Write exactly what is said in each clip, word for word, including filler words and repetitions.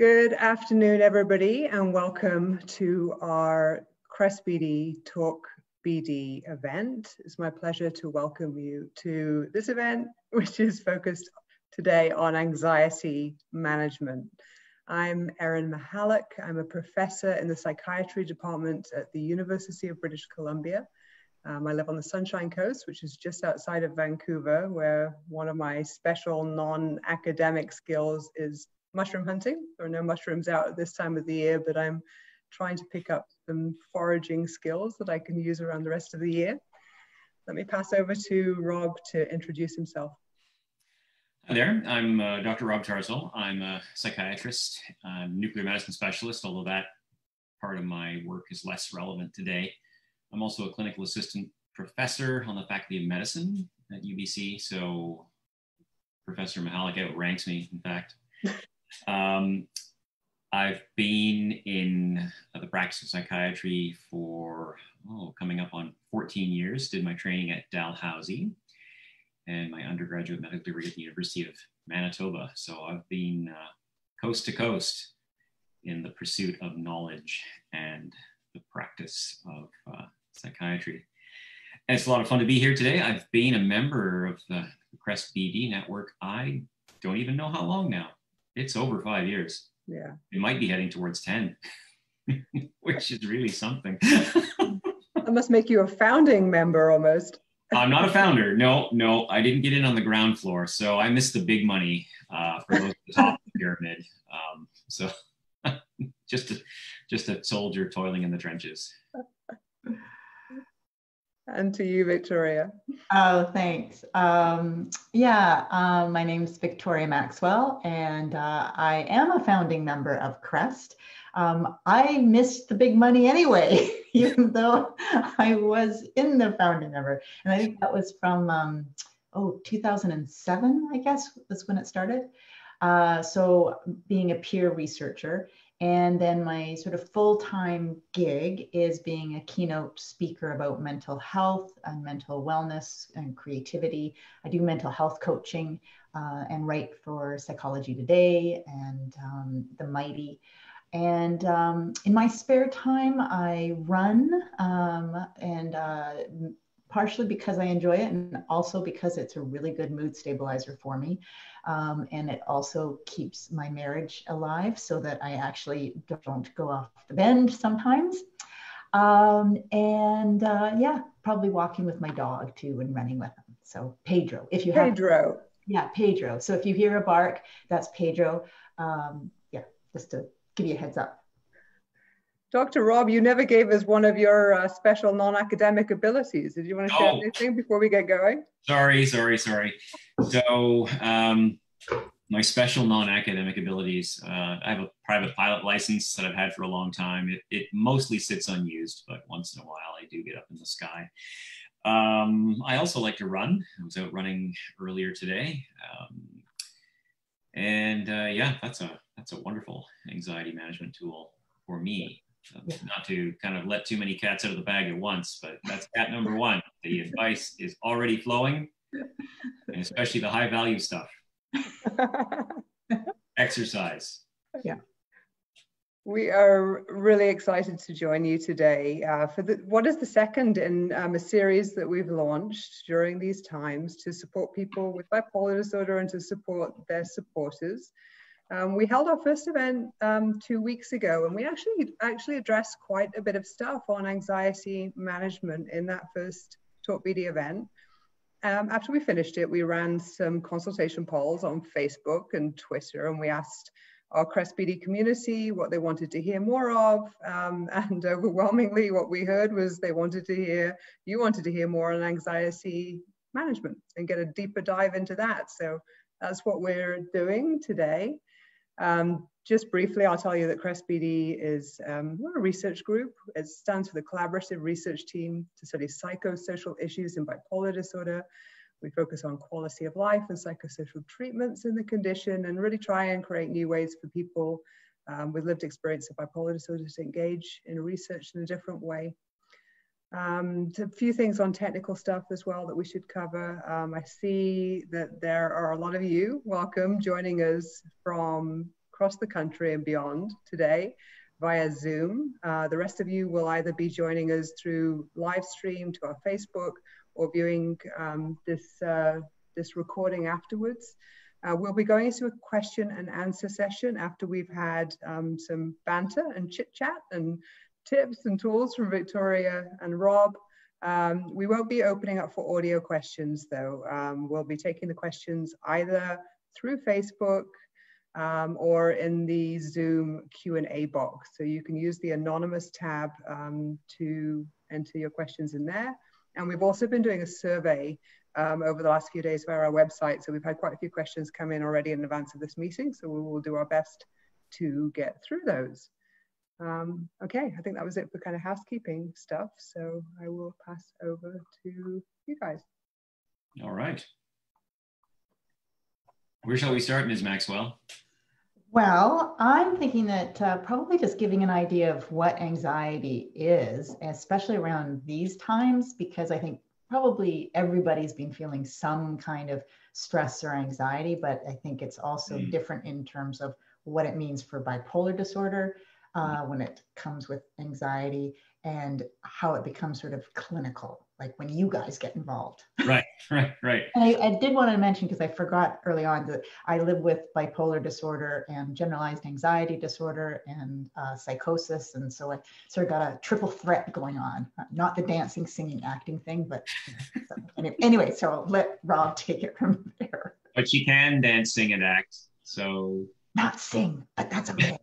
Good afternoon, everybody, and welcome to our Crest B D Talk B D event. It's my pleasure to welcome you to this event, which is focused today on anxiety management. I'm Erin Mihalik. I'm a professor in the psychiatry department at the University of British Columbia. Um, I live on the Sunshine Coast, which is just outside of Vancouver, where one of my special non-academic skills is mushroom hunting. There are no mushrooms out at this time of the year, but I'm trying to pick up some foraging skills that I can use around the rest of the year. Let me pass over to Rob to introduce himself. Hi there, I'm uh, Doctor Rob Tarzal. I'm a psychiatrist, uh, nuclear medicine specialist, although that part of my work is less relevant today. I'm also a clinical assistant professor on the Faculty of Medicine at U B C, so Professor Mihalik outranks me, in fact. Um, I've been in uh, the practice of psychiatry for, oh, coming up on fourteen years, did my training at Dalhousie and my undergraduate medical degree at the University of Manitoba. So I've been uh, coast to coast in the pursuit of knowledge and the practice of uh, psychiatry. And it's a lot of fun to be here today. I've been a member of the Crest B D network. I don't even know how long now. It's over five years. Yeah. It might be heading towards ten, which is really something. That must make you a founding member almost. I'm not a founder. No, no, I didn't get in on the ground floor. So I missed the big money uh, for those at the top of the pyramid. Um, so just, a, just a soldier toiling in the trenches. And to you, Victoria. Oh, thanks. Um, yeah, um, my name is Victoria Maxwell, and uh, I am a founding member of Crest. Um, I missed the big money anyway, even though I was in the founding member. And I think that was from, um, oh, two thousand seven, I guess, was when it started. Uh, so being a peer researcher. And then my sort of full-time gig is being a keynote speaker about mental health and mental wellness and creativity. I do mental health coaching uh, and write for Psychology Today and um, The Mighty. And um, in my spare time, I run um, and uh, partially because I enjoy it and also because it's a really good mood stabilizer for me. Um, and it also keeps my marriage alive so that I actually don't go off the bend sometimes. Um, and uh, yeah, probably walking with my dog too and running with him. So Pedro, if you have- Pedro. Yeah, Pedro. So if you hear a bark, that's Pedro. Um, yeah, just to give you a heads up. Doctor Rob, you never gave us one of your uh, special non-academic abilities. Did you want to share Oh. anything before we get going? Sorry, sorry, sorry. So um, my special non-academic abilities, uh, I have a private pilot license that I've had for a long time. It, it mostly sits unused, but once in a while I do get up in the sky. Um, I also like to run. I was out running earlier today. Um, and uh, yeah, that's a, that's a wonderful anxiety management tool for me. Uh, not to kind of let too many cats out of the bag at once, but that's cat number one. The advice is already flowing, and especially the high value stuff. Exercise. Yeah. We are really excited to join you today uh, for the, what is the second in um, a series that we've launched during these times to support people with bipolar disorder and to support their supporters. Um, we held our first event um, two weeks ago, and we actually actually addressed quite a bit of stuff on anxiety management in that first Talk B D event. Um, after we finished it, we ran some consultation polls on Facebook and Twitter, and we asked our Crest B D community what they wanted to hear more of, um, and overwhelmingly what we heard was they wanted to hear, you wanted to hear more on anxiety management and get a deeper dive into that. So that's what we're doing today. Um, just briefly, I'll tell you that Crest B D is um, we're a research group. It stands for the Collaborative Research Team to study psychosocial issues in bipolar disorder. We focus on quality of life and psychosocial treatments in the condition and really try and create new ways for people um, with lived experience of bipolar disorder to engage in research in a different way. Um, a few things on technical stuff as well that we should cover. Um, I see that there are a lot of you, welcome, joining us from across the country and beyond today via Zoom. Uh, the rest of you will either be joining us through live stream to our Facebook or viewing um, this, uh, this recording afterwards. Uh, we'll be going into a question and answer session after we've had um, some banter and chit chat and tips and tools from Victoria and Rob. Um, we won't be opening up for audio questions though. Um, we'll be taking the questions either through Facebook um, or in the Zoom Q and A box. So you can use the anonymous tab um, to enter your questions in there. And we've also been doing a survey um, over the last few days via our website. So we've had quite a few questions come in already in advance of this meeting. So we will do our best to get through those. Um, okay, I think that was it for kind of housekeeping stuff. So I will pass over to you guys. All right. Where shall we start, Miz Maxwell? Well, I'm thinking that uh, probably just giving an idea of what anxiety is, especially around these times, because I think probably everybody's been feeling some kind of stress or anxiety, but I think it's also mm. different in terms of what it means for bipolar disorder uh, when it comes with anxiety and how it becomes sort of clinical, like when you guys get involved. Right, right, right. And I, I did want to mention, because I forgot early on, that I live with bipolar disorder and generalized anxiety disorder and uh, psychosis. And so I sort of got a triple threat going on, not the dancing, singing, acting thing, but so, anyway, anyway, so I'll let Rob take it from there. But she can dance, sing, and act, so. Not sing, but that's okay.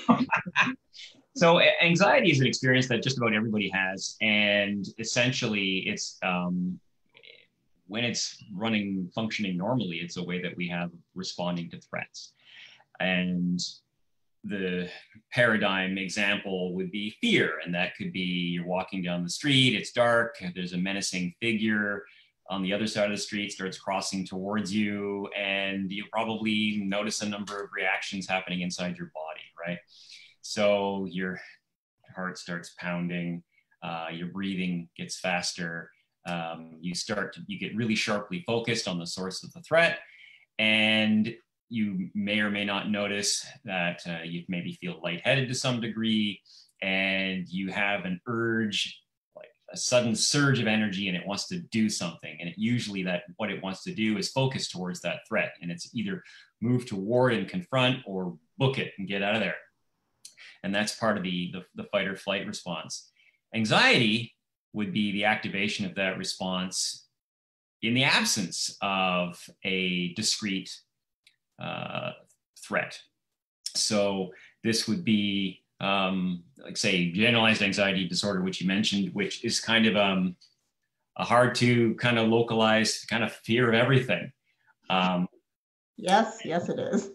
So anxiety is an experience that just about everybody has. And essentially it's, um, when it's running, functioning normally, it's a way that we have responding to threats. And the paradigm example would be fear. And that could be you're walking down the street, it's dark, there's a menacing figure on the other side of the street, starts crossing towards you, and you probably notice a number of reactions happening inside your body, right? So your heart starts pounding, uh, your breathing gets faster, um, you start to, you get really sharply focused on the source of the threat, and you may or may not notice that uh, you maybe feel lightheaded to some degree, and you have an urge, like a sudden surge of energy, and it wants to do something. And it usually that what it wants to do is focus towards that threat, and it's either move toward and confront or book it and get out of there. And that's part of the, the, the fight or flight response. Anxiety would be the activation of that response in the absence of a discrete uh, threat. So this would be, um, like say, generalized anxiety disorder, which you mentioned, which is kind of um, a hard to kind of localize kind of fear of everything. Um, Yes, yes, it is.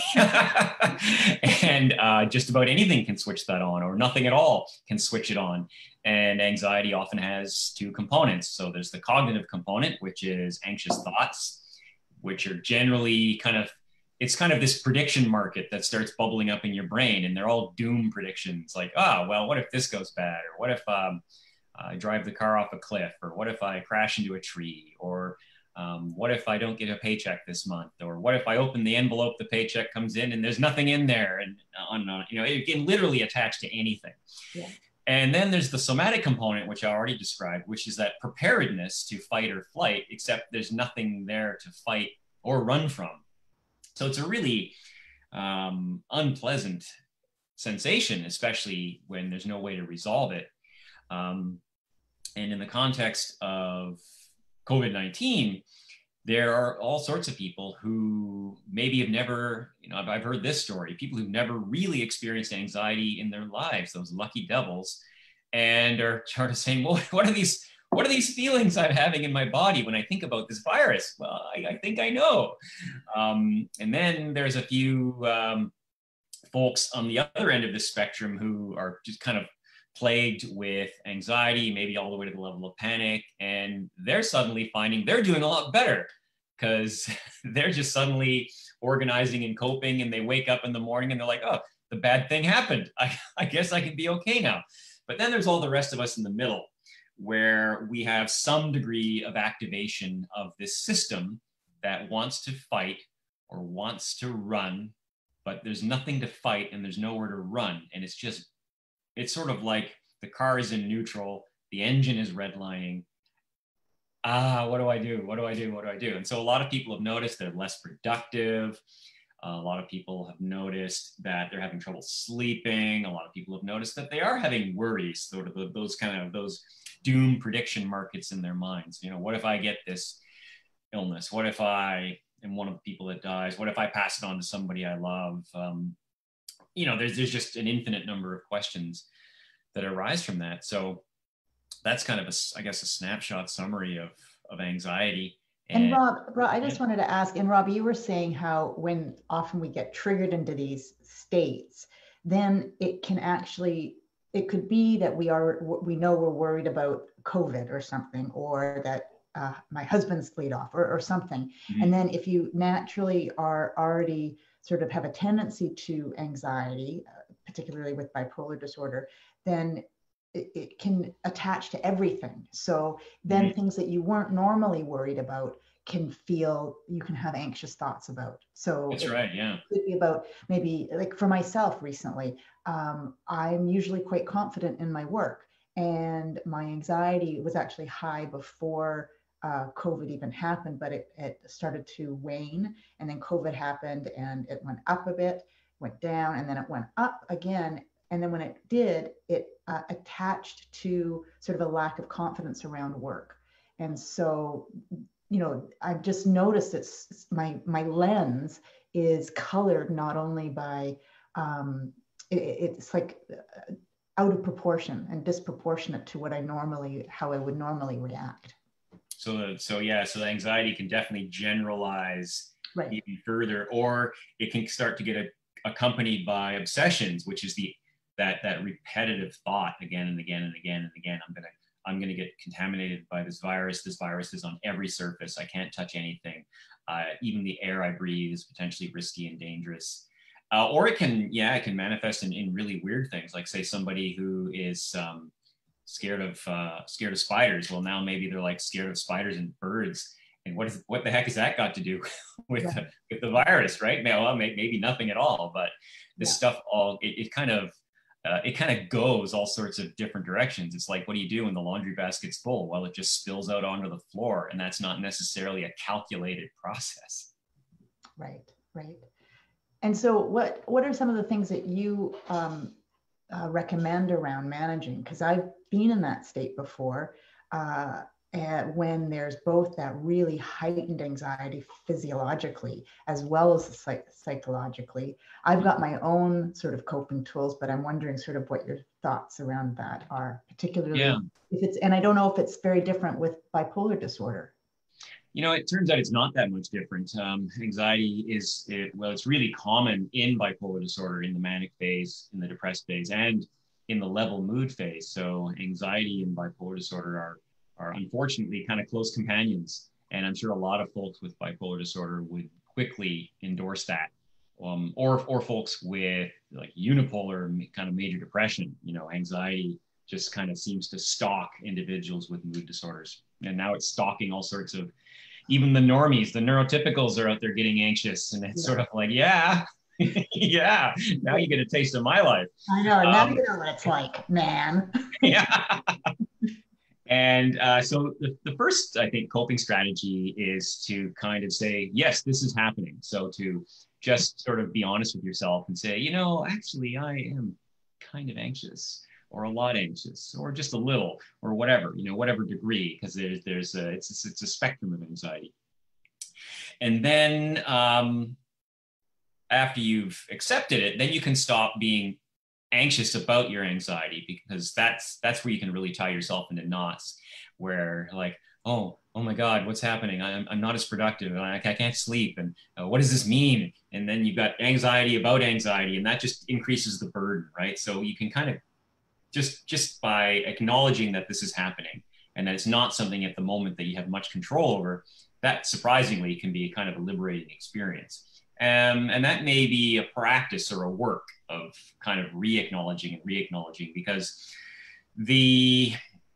And uh, just about anything can switch that on, or nothing at all can switch it on. And anxiety often has two components. So there's the cognitive component, which is anxious thoughts, which are generally kind of, it's kind of this prediction market that starts bubbling up in your brain. And they're all doom predictions, like, oh, well, what if this goes bad? Or what if um, I drive the car off a cliff? Or what if I crash into a tree? Or Um, what if I don't get a paycheck this month? Or what if I open the envelope, the paycheck comes in and there's nothing in there? And on and on, you know, it can literally attach to anything. Yeah. And then there's the somatic component, which I already described, which is that preparedness to fight or flight, except there's nothing there to fight or run from. So it's a really um, unpleasant sensation, especially when there's no way to resolve it. Um, and in the context of COVID nineteen, there are all sorts of people who maybe have never, you know, I've, I've heard this story, people who've never really experienced anxiety in their lives, those lucky devils, and are sort of saying, well, what are these, what are these feelings I'm having in my body when I think about this virus? Well, I, I think I know. Um, and then there's a few um, folks on the other end of the spectrum who are just kind of plagued with anxiety, maybe all the way to the level of panic. And they're suddenly finding they're doing a lot better because they're just suddenly organizing and coping. And they wake up in the morning and they're like, oh, the bad thing happened. I, I guess I can be okay now. But then there's all the rest of us in the middle where we have some degree of activation of this system that wants to fight or wants to run, but there's nothing to fight and there's nowhere to run. And it's just, it's sort of like the car is in neutral, the engine is redlining. Ah, what do I do? What do I do? What do I do? And so a lot of people have noticed they're less productive. Uh, a lot of people have noticed that they're having trouble sleeping. A lot of people have noticed that they are having worries, sort of those kind of those doom prediction markets in their minds. You know, what if I get this illness? What if I am one of the people that dies? What if I pass it on to somebody I love? Um, you know, there's there's just an infinite number of questions that arise from that. So that's kind of a, I guess, a snapshot summary of of anxiety. And, and Rob, Rob, I just wanted to ask, and Rob, you were saying how when often we get triggered into these states, then it can actually, it could be that we are, we know we're worried about COVID or something, or that uh, my husband's laid off or, or something. Mm-hmm. And then if you naturally are already sort of have a tendency to anxiety, uh, particularly with bipolar disorder, then It, it can attach to everything. So then mm-hmm. things that you weren't normally worried about can feel, you can have anxious thoughts about. So that's it, right, yeah. It could be about maybe, like for myself recently, um, I'm usually quite confident in my work, and my anxiety was actually high before uh, COVID even happened, but it, it started to wane, and then COVID happened and it went up a bit, went down, and then it went up again. And then when it did, it uh, attached to sort of a lack of confidence around work. And so, you know, I've just noticed it's my my lens is colored not only by, um, it, it's like out of proportion and disproportionate to what I normally, how I would normally react. So, so yeah, so the anxiety can definitely generalize right. even further, or it can start to get a, accompanied by obsessions, which is the that that repetitive thought again and again and again and again. I'm gonna I'm gonna get contaminated by this virus. This virus is on every surface. I can't touch anything. Uh, even the air I breathe is potentially risky and dangerous. Uh, or it can, yeah, it can manifest in, in really weird things. Like say somebody who is um, scared of uh, scared of spiders. Well, now maybe they're like scared of spiders and birds. And what is what the heck has that got to do with yeah. the, with the virus, right? Well, maybe nothing at all. But this yeah. stuff all it, it kind of Uh, it kind of goes all sorts of different directions. It's like, what do you do when the laundry basket's full? Well, it just spills out onto the floor, and that's not necessarily a calculated process. Right, right. And so what, what are some of the things that you um, uh, recommend around managing? Because I've been in that state before, uh, and when there's both that really heightened anxiety physiologically as well as psych- psychologically. I've got my own sort of coping tools, but I'm wondering sort of what your thoughts around that are, particularly yeah. if it's, and I don't know if it's very different with bipolar disorder. You know, it turns out it's not that much different. Um, anxiety is, it, well, it's really common in bipolar disorder, in the manic phase, in the depressed phase, and in the level mood phase. So anxiety and bipolar disorder are are unfortunately kind of close companions. And I'm sure a lot of folks with bipolar disorder would quickly endorse that. Um, or, or folks with like unipolar kind of major depression, you know, anxiety just kind of seems to stalk individuals with mood disorders. And now it's stalking all sorts of, even the normies, the neurotypicals are out there getting anxious. And it's yeah. sort of like, yeah, yeah, now you get a taste of my life. I know, now um, you know what it's like, man. yeah. And uh, so the, the first, I think, coping strategy is to kind of say, yes, this is happening. So to just sort of be honest with yourself and say, you know, actually, I am kind of anxious, or a lot anxious, or just a little, or whatever, you know, whatever degree, because there's, there's a, it's, a, it's a spectrum of anxiety. And then um, after you've accepted it, then you can stop being anxious about your anxiety, because that's that's where you can really tie yourself into knots, where like, oh oh my god, what's happening? I'm, I'm not as productive, and I, I can't sleep, and uh, what does this mean? And then you've got anxiety about anxiety, and that just increases the burden, right? So you can kind of just just by acknowledging that this is happening and that it's not something at the moment that you have much control over, that surprisingly can be a kind of a liberating experience. Um, and that may be a practice or a work of kind of re-acknowledging and re-acknowledging, because the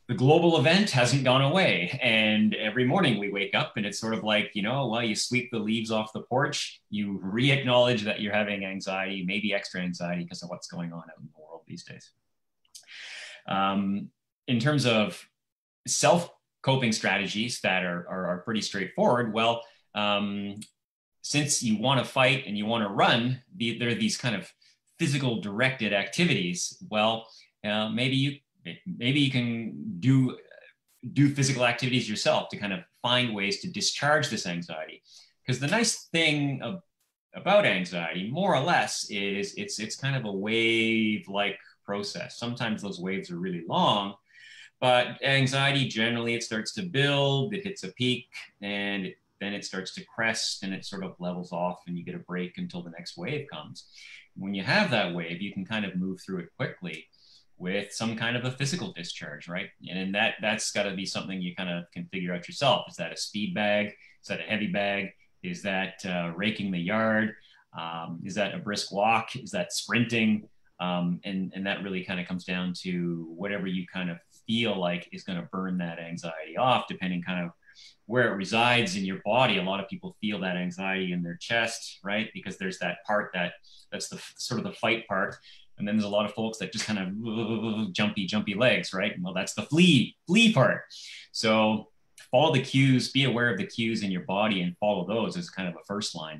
the global event hasn't gone away. And every morning we wake up and it's sort of like, you know, well, you sweep the leaves off the porch, you re-acknowledge that you're having anxiety, maybe extra anxiety because of what's going on out in the world these days. Um, in terms of self-coping strategies that are, are, are pretty straightforward, well, um, since you want to fight and you want to run, the, there are these kind of physical directed activities. Well, uh, maybe you maybe you can do do physical activities yourself to kind of find ways to discharge this anxiety. Because the nice thing of, about anxiety, more or less, is it's it's kind of a wave-like process. Sometimes those waves are really long, but anxiety generally it starts to build, it hits a peak, and it, then it starts to crest, and it sort of levels off, and you get a break until the next wave comes. When you have that wave, you can kind of move through it quickly with some kind of a physical discharge, right? And that, that's got to be something you kind of can figure out yourself. Is that a speed bag? Is that a heavy bag? Is that uh, raking the yard? Um, is that a brisk walk? Is that sprinting? Um, and, and that really kind of comes down to whatever you kind of feel like is going to burn that anxiety off, depending kind of where it resides in your body. A lot of people feel that anxiety in their chest, right? Because there's that part that that's the sort of the fight part. And then there's a lot of folks that just kind of jumpy, jumpy legs, right? Well, that's the flee, flee part. So follow the cues, be aware of the cues in your body and follow those as kind of a first line.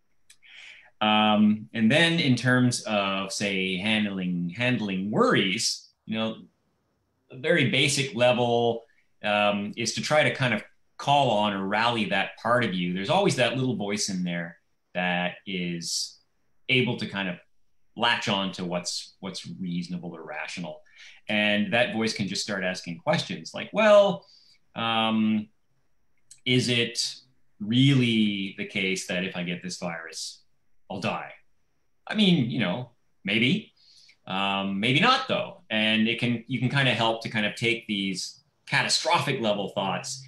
Um, and then in terms of, say, handling, handling worries, you know, a very basic level um, is to try to kind of call on or rally that part of you. There's always that little voice in there that is able to kind of latch on to what's what's reasonable or rational. And that voice can just start asking questions like, well, um, is it really the case that if I get this virus, I'll die? I mean, you know, maybe, um, maybe not though. And it can, you can kind of help to kind of take these catastrophic level thoughts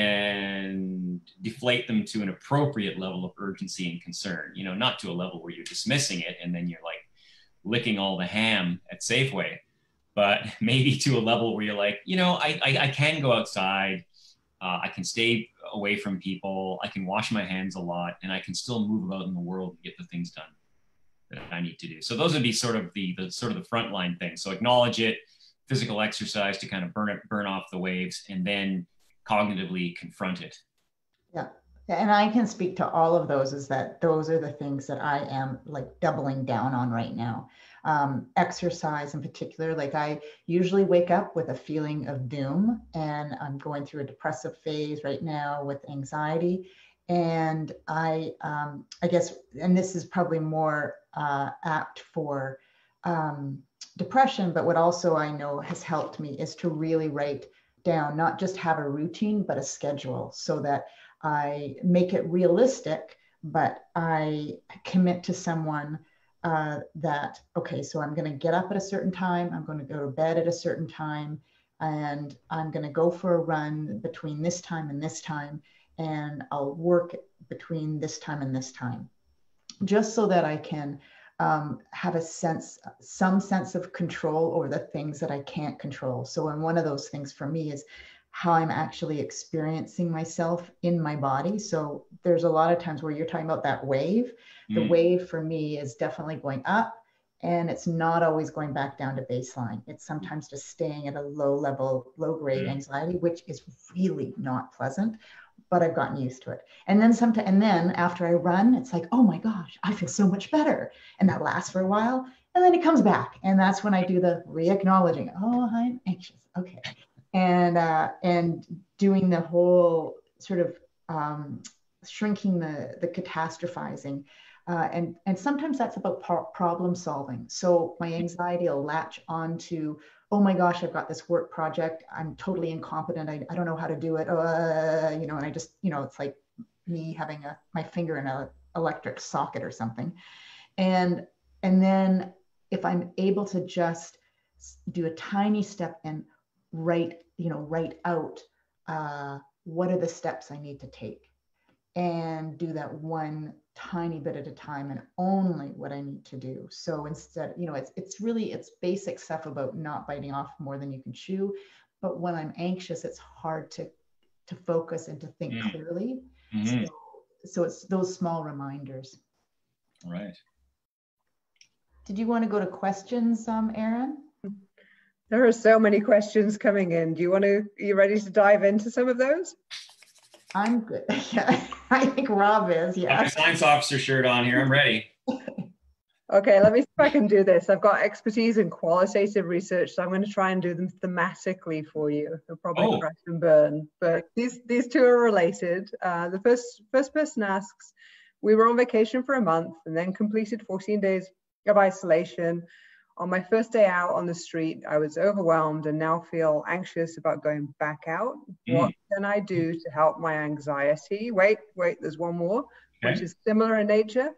and deflate them to an appropriate level of urgency and concern, you know, not to a level where you're dismissing it and then you're like licking all the ham at Safeway, but maybe to a level where you're like, you know, I, I, I can go outside, uh, I can stay away from people, I can wash my hands a lot, and I can still move about in the world and get the things done that I need to do. So those would be sort of the, the sort of the frontline things. So acknowledge it, physical exercise to kind of burn it, burn off the waves, and then cognitively confront it. Yeah. And I can speak to all of those, is that those are the things that I am like doubling down on right now. Um, exercise in particular, like I usually wake up with a feeling of doom, and I'm going through a depressive phase right now with anxiety. And I, um, I guess, and this is probably more uh, apt for um, depression, but what also I know has helped me is to really write down, not just have a routine, but a schedule, so that I make it realistic, but I commit to someone uh, that, okay, so I'm going to get up at a certain time, I'm going to go to bed at a certain time, and I'm going to go for a run between this time and this time, and I'll work between this time and this time, just so that I can um, have a sense, some sense of control over the things that I can't control. So, and one of those things for me is how I'm actually experiencing myself in my body. So there's a lot of times where you're talking about that wave. Mm. The wave for me is definitely going up, and it's not always going back down to baseline. It's sometimes just staying at a low level, low grade mm. anxiety, which is really not pleasant, but I've gotten used to it. And then sometimes, and then after I run, it's like, oh my gosh, I feel so much better. And that lasts for a while, and then it comes back. And that's when I do the re-acknowledging, oh, I'm anxious, okay. And uh, and doing the whole sort of um, shrinking the the catastrophizing, uh, and and sometimes that's about par- problem solving. So my anxiety will latch onto, oh my gosh, I've got this work project, I'm totally incompetent, I, I don't know how to do it, uh, you know, and I just, you know, it's like me having a my finger in an electric socket or something, and and then if I'm able to just do a tiny step and write, you know, write out uh, what are the steps I need to take, and do that one tiny bit at a time, and only what I need to do. So instead, you know, it's it's really, it's basic stuff about not biting off more than you can chew, but when I'm anxious, it's hard to, to focus and to think mm. clearly. Mm-hmm. So, so it's those small reminders. Right. Did you want to go to questions, um, Erin? There are so many questions coming in. Do you want to, are you ready to dive into some of those? I'm good. Yeah, I think Rob is, yeah. Got my science officer shirt on here, I'm ready. Okay, let me see if I can do this. I've got expertise in qualitative research, so I'm going to try and do them thematically for you. They'll probably oh. crash and burn, but these, these two are related. Uh, the first, first person asks, we were on vacation for a month and then completed fourteen days of isolation. On my first day out on the street, I was overwhelmed and now feel anxious about going back out. Mm. What can I do to help my anxiety? Wait, wait, there's one more, okay. which is similar in nature.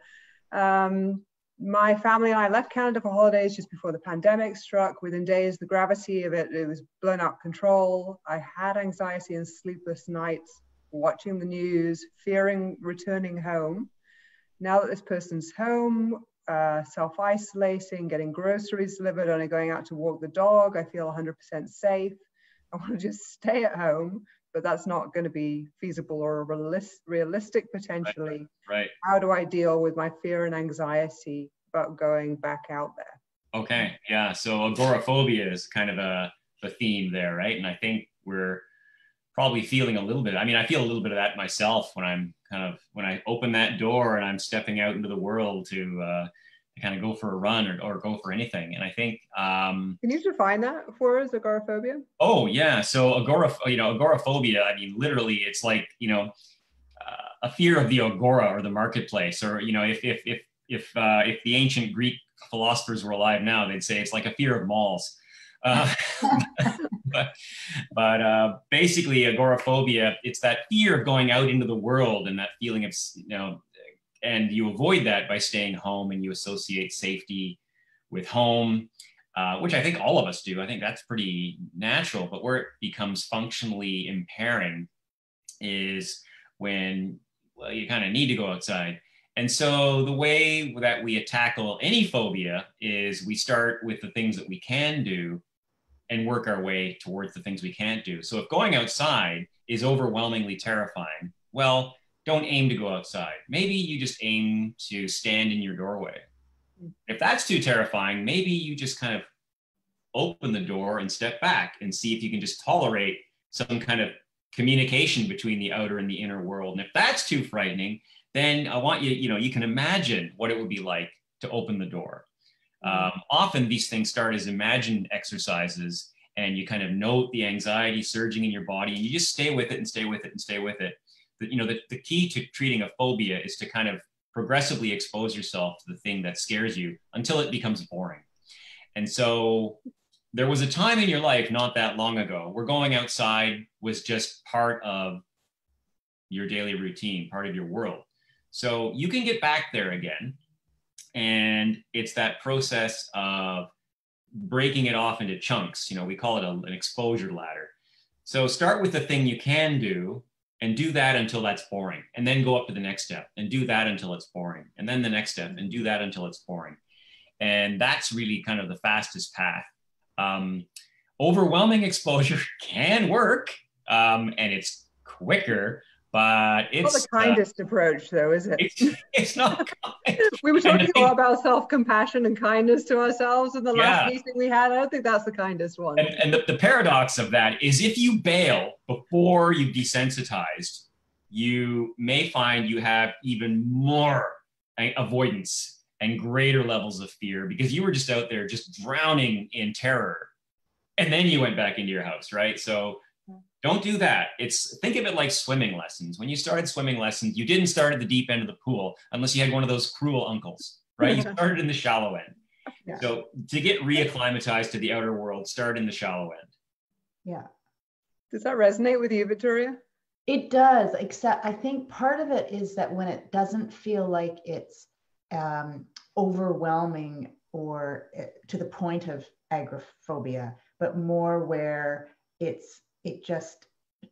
Um, my family and I left Canada for holidays just before the pandemic struck. Within days, the gravity of it, it was blown out of control. I had anxiety and sleepless nights, watching the news, fearing returning home. Now that this person's home, Uh, self-isolating, getting groceries delivered, only going out to walk the dog, I feel one hundred percent safe. I want to just stay at home, but that's not going to be feasible or realis- realistic potentially. Right, right. How do I deal with my fear and anxiety about going back out there? Okay, yeah, so agoraphobia is kind of a, a theme there, right? And I think we're probably feeling a little bit, I mean, I feel a little bit of that myself when I'm kind of, when I open that door and I'm stepping out into the world to, uh, to kind of go for a run or, or go for anything. And I think... Um, Can you define that for us, agoraphobia? Oh, yeah. So agora, you know, agoraphobia, I mean, literally it's like, you know, uh, a fear of the agora or the marketplace, or, you know, if, if, if, if, uh, if the ancient Greek philosophers were alive now, they'd say it's like a fear of malls. Uh, but but uh, basically agoraphobia, it's that fear of going out into the world and that feeling of, you know, and you avoid that by staying home and you associate safety with home, uh, which I think all of us do. I think that's pretty natural, but where it becomes functionally impairing is when, well, you kind of need to go outside. And so the way that we tackle any phobia is we start with the things that we can do and work our way towards the things we can't do. So if going outside is overwhelmingly terrifying, well, don't aim to go outside. Maybe you just aim to stand in your doorway. If that's too terrifying, maybe you just kind of open the door and step back and see if you can just tolerate some kind of communication between the outer and the inner world. And if that's too frightening, then I want you, you know, you can imagine what it would be like to open the door. Um, often these things start as imagined exercises, and you kind of note the anxiety surging in your body, and you just stay with it and stay with it and stay with it. But, you know, the, the key to treating a phobia is to kind of progressively expose yourself to the thing that scares you until it becomes boring. And so there was a time in your life not that long ago where going outside was just part of your daily routine, part of your world. So you can get back there again. And it's that process of breaking it off into chunks. You know, we call it a, an exposure ladder. So start with the thing you can do and do that until that's boring. And then go up to the next step and do that until it's boring. And then the next step and do that until it's boring. And that's really kind of the fastest path. Um, overwhelming exposure can work, um, and it's quicker. But it's not the kindest uh, approach, though, is it? It's, it's not kind. We were talking a lot about self-compassion and kindness to ourselves in the yeah. last meeting we had. I don't think that's the kindest one. And, and the, the paradox of that is if you bail before you've desensitized, you may find you have even more avoidance and greater levels of fear because you were just out there just drowning in terror. And then you went back into your house, right? So don't do that. It's think of it like swimming lessons. When you started swimming lessons, you didn't start at the deep end of the pool unless you had one of those cruel uncles, right? You started in the shallow end. Yeah. So to get reacclimatized to the outer world, start in the shallow end. Yeah. Does that resonate with you, Victoria? It does, except I think part of it is that when it doesn't feel like it's um, overwhelming or uh, to the point of agoraphobia, but more where it's it just,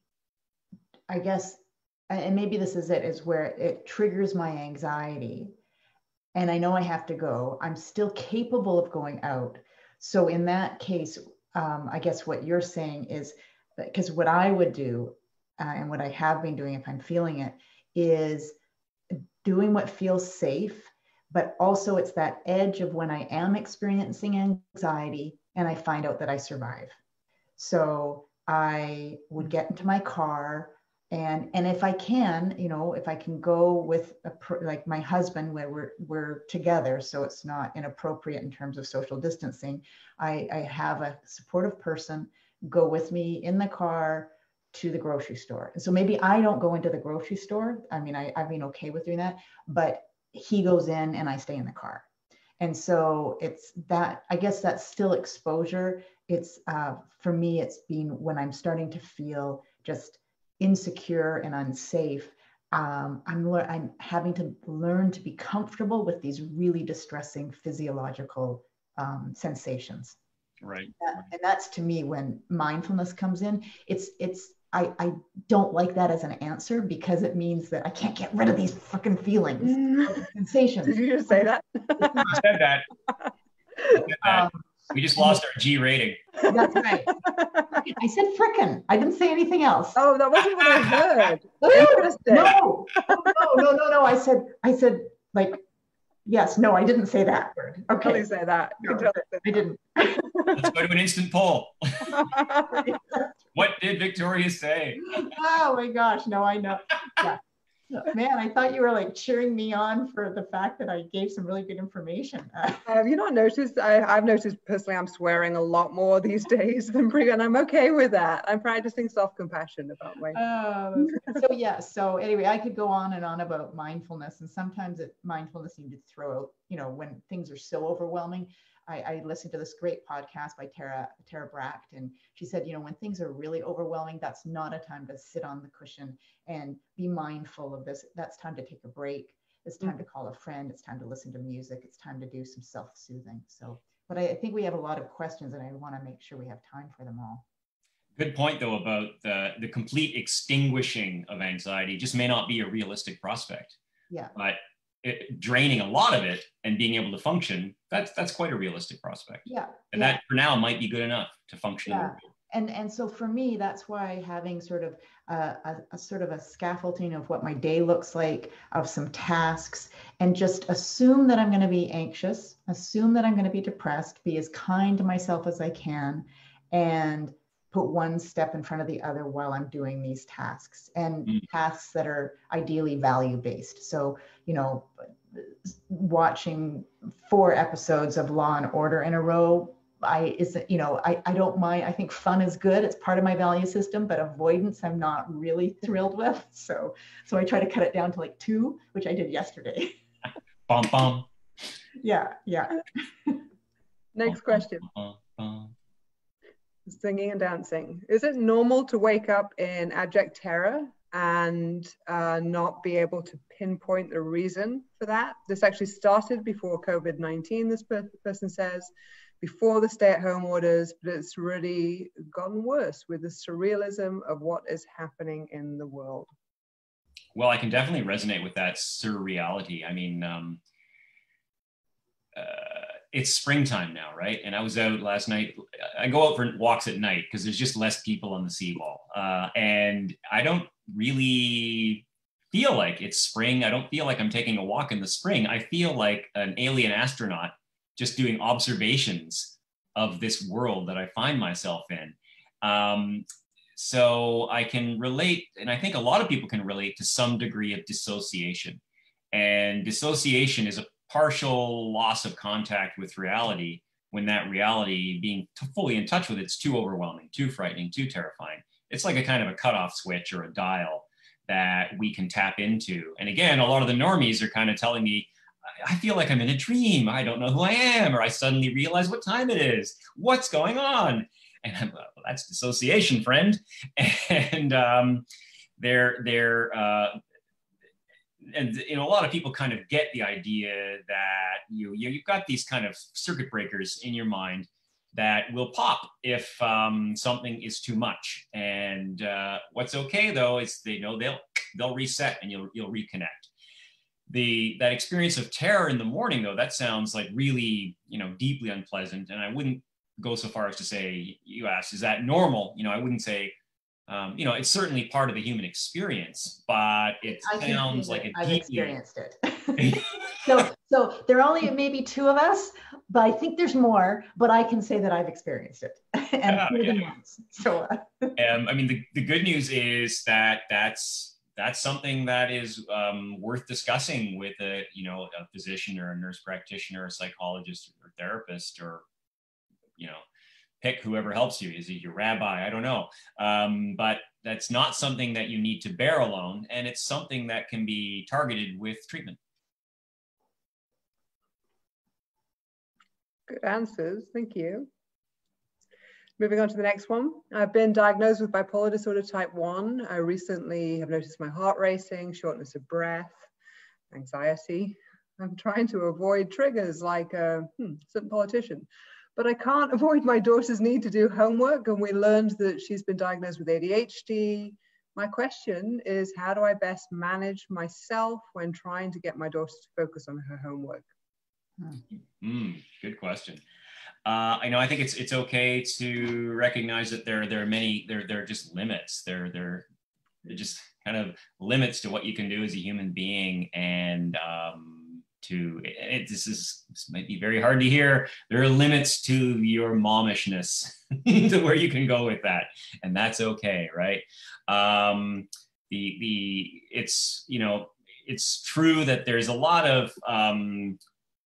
I guess, and maybe this is it, is where it triggers my anxiety. And I know I have to go. I'm still capable of going out. So in that case, um, I guess what you're saying is, because what I would do, uh, and what I have been doing if I'm feeling it, is doing what feels safe, but also it's that edge of when I am experiencing anxiety and I find out that I survive. So I would get into my car, and and if I can, you know, if I can go with a, like my husband, where we're we're together, so it's not inappropriate in terms of social distancing, I, I have a supportive person go with me in the car to the grocery store. And so maybe I don't go into the grocery store. I mean, I, I've been okay with doing that, but he goes in and I stay in the car. And so it's that, I guess that's still exposure. It's, uh, for me, it's been when I'm starting to feel just insecure and unsafe. Um, I'm, le- I'm having to learn to be comfortable with these really distressing physiological um, sensations. Right. That, and that's to me when mindfulness comes in. It's, it's, I, I don't like that as an answer, because it means that I can't get rid of these freaking feelings, Mm. sensations. Did you just say that? You said that. You said that. Um, We just lost our G rating. That's right. I said frickin'. I didn't say anything else. Oh, that wasn't what I heard. Oh, Interesting. no, no, no, no, no. I said, I said, like, yes, no, I didn't say that word. Okay. Totally say that. You No, can totally say I didn't. Let's go to an instant poll. that. What did Victoria say? Oh my gosh, no, I know. Yeah. Man, I thought you were like cheering me on for the fact that I gave some really good information. Have you not noticed? I, I've noticed personally, I'm swearing a lot more these days than pre, and I'm okay with that. I'm practicing self-compassion about my. Oh, so yeah. So anyway, I could go on and on about mindfulness, and sometimes it, mindfulness you need to throw out. You know, when things are so overwhelming. I, I listened to this great podcast by Tara Tara Bracht, and she said, you know, when things are really overwhelming, that's not a time to sit on the cushion and be mindful of this. That's time to take a break. It's time to call a friend. It's time to listen to music. It's time to do some self-soothing. So, but I, I think we have a lot of questions, and I want to make sure we have time for them all. Good point, though, about the, the complete extinguishing of anxiety just may not be a realistic prospect. Yeah. But it, draining a lot of it and being able to function, that's that's quite a realistic prospect. Yeah. And yeah. that for now might be good enough to function. Yeah. And, and so for me, that's why having sort of a, a, a sort of a scaffolding of what my day looks like, of some tasks, and just assume that I'm going to be anxious, assume that I'm going to be depressed, be as kind to myself as I can, and put one step in front of the other while I'm doing these tasks, and mm. tasks that are ideally value-based. So, you know, watching four episodes of Law and Order in a row, I is you know I, I don't mind. I think fun is good. It's part of my value system, but avoidance I'm not really thrilled with. So so I try to cut it down to like two, which I did yesterday. Bum, bum. Yeah, yeah. Next question. Bum, bum. Singing and dancing. Is it normal to wake up in abject terror and uh, not be able to pinpoint the reason for that? This actually started before COVID nineteen, this per person says, before the stay-at-home orders, but it's really gotten worse with the surrealism of what is happening in the world. Well, I can definitely resonate with that surreality. I mean, um, uh, it's springtime now, right? And I was out last night. I go out for walks at night because there's just less people on the seawall. Uh, and I don't really feel like it's spring. I don't feel like I'm taking a walk in the spring. I feel like an alien astronaut just doing observations of this world that I find myself in. Um, so I can relate, and I think a lot of people can relate to some degree of dissociation. And dissociation is a partial loss of contact with reality when that reality, being fully in touch with it's too overwhelming, too frightening, too terrifying. It's like a kind of a cutoff switch or a dial that we can tap into. And again, a lot of the normies are kind of telling me, I feel like I'm in a dream. I don't know who I am, or I suddenly realize what time it is. What's going on? And I'm like, well, that's dissociation, friend. And um, they're, they're, uh, and you know, a lot of people kind of get the idea that you, you you've got these kind of circuit breakers in your mind that will pop if um, something is too much. And uh, what's okay though is they know they'll they'll reset and you'll you'll reconnect. The that experience of terror in the morning though, that sounds like really, you know, deeply unpleasant, and I wouldn't go so far as to say, you asked, is that normal? You know, I wouldn't say, um, you know, it's certainly part of the human experience, but it I sounds like a I've deeply... experienced it. so, so there are only maybe two of us, but I think there's more, but I can say that I've experienced it and Yeah, more yeah. than once. So, uh, um, I mean, the, the good news is that that's, that's something that is um, worth discussing with a, you know, a physician or a nurse practitioner, or a psychologist or therapist, or, you know, pick whoever helps you. Is it your rabbi? I don't know. Um, but that's not something that you need to bear alone. And it's something that can be targeted with treatment. Good answers. Thank you. Moving on to the next one. I've been diagnosed with bipolar disorder type one. I recently have noticed my heart racing, shortness of breath, anxiety. I'm trying to avoid triggers like a hmm, certain politician, but I can't avoid my daughter's need to do homework, and we learned that she's been diagnosed with A D H D. My question is, how do I best manage myself when trying to get my daughter to focus on her homework? Mm, good question. Uh, I know. I think it's it's okay to recognize that there there are many there there are just limits. There there they're just kind of limits to what you can do as a human being, and um, to it, this is this might be very hard to hear. There are limits to your momishness to where you can go with that, and that's okay, right? Um, the the it's you know it's true that there's a lot of um,